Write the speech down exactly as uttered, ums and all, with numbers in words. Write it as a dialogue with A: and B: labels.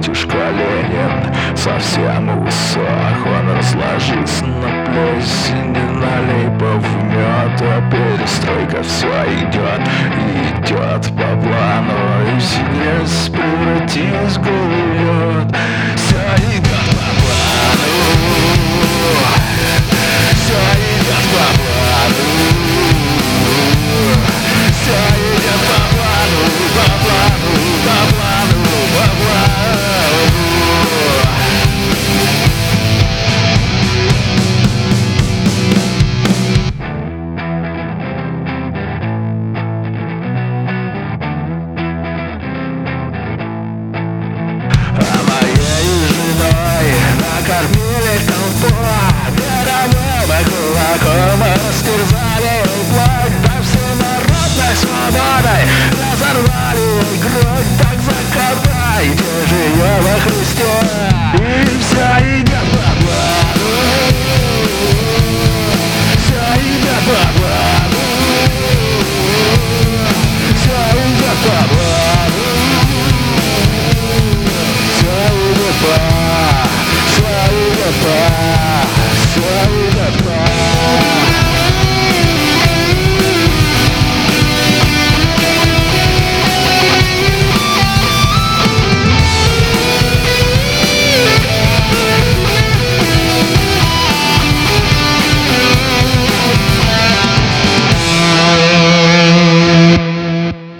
A: батюшка Ленин совсем усох. Он разложится на плесени, на липовый мед, а перестройка все идет и идет по плану, и сигарет превратилась в голый лед. Все идет по плану, все идет по плану, все идет по плану, по плану, по плану, по плану. А моей женой накормили компот, годовым кулаком растерзали.